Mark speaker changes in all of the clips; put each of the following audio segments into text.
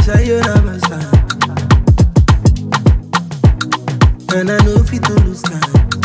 Speaker 1: say you never stop. And I know if you to lose time.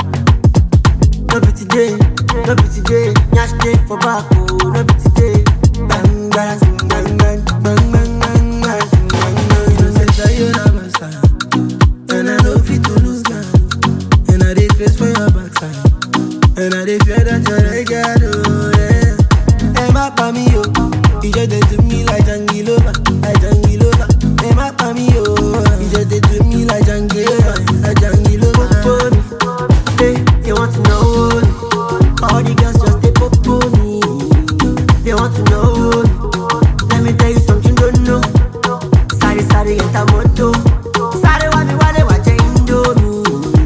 Speaker 1: No be today, no be today. Nyash day for back, oh, no be today. Bang, bang, bang, bang, bang, bang, bang, bang, bang. You know say you never stop. And I know if you to lose time. And I dey face for your backside. And I dey fear that you're a god, oh, yeah. Hey, my pami, yo. You just dey do me like Jangilova, like Jangilova. Hey, my pami, yo. You just dey do me like Jangilova, like Jangilova. Popo me, hey, they want to know me. All the girls just dey popo me. They want to know me. Let me tell you something, don't know. Sorry, sorry, get a moto. Sorry, wale, watch Indomie.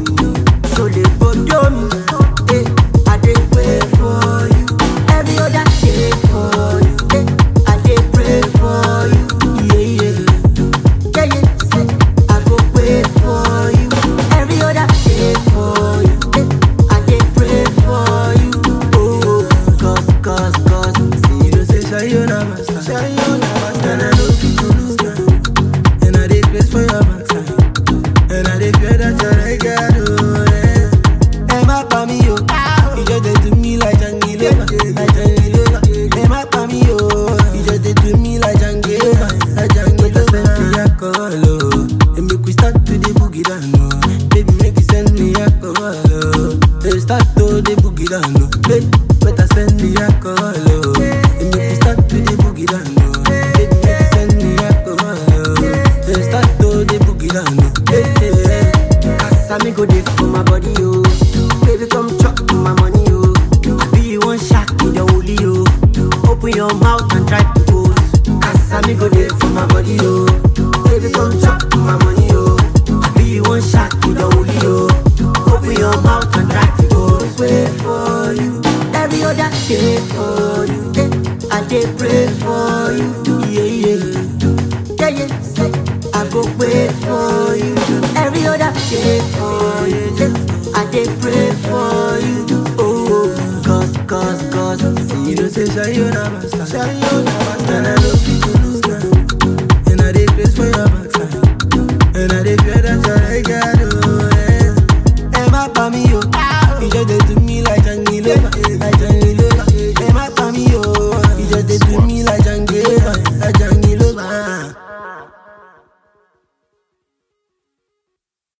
Speaker 1: So they photo me. Hey, I dey wait for you. Every other day for you. Hey, I dey pray for you. Yeah, yeah. Yeah, yeah. Say, I go wait for you. Every other day for you. Hey, I dey pray for you. Oh, cause. See, you don't say you never stop. And I know you to lose time. And I dey place for your backside. And I dey fear that you're a god, oh, yeah. Hey, my pami, yo. You just dey do me like Jangilova, like Jangilova. Hey, my pami, yo. You just dey do me like Jangilova, like Jangilova. Send me alcohol, oh. And make we start to the boogie down, oh. Baby, make you send me alcohol, oh. Hey, start to the boogie down, oh. Hey, better send me alcohol, oh. And make we start to the boogie down, oh. Baby, make you send me alcohol, oh. Hey, start to the boogie down, oh. Hey, hey, hey. Casamigo dey for my body, yo. Baby, come chop my money, yo. I be you one shot in the holy, yo. Open your mouth and try to pose. Casamigo dey for my body, yo. Baby, come chop my money, yo. I be you one shot in the holy, yo. Open your mouth and try to pose. Wait for you. Every other day for you. Hey, I dey pray for you. Yeah, yeah. Yeah, yeah. Say, I go wait for you. Every other day for you. Hey, I dey pray for you. Oh, cause. See, you don't say you never stop. And I know you to lose time. And I dey place for your backside. And I dey fear that you're a god, oh, yeah. Hey, my pami, yo. You just dey do me like Jangilova, like Jangilova.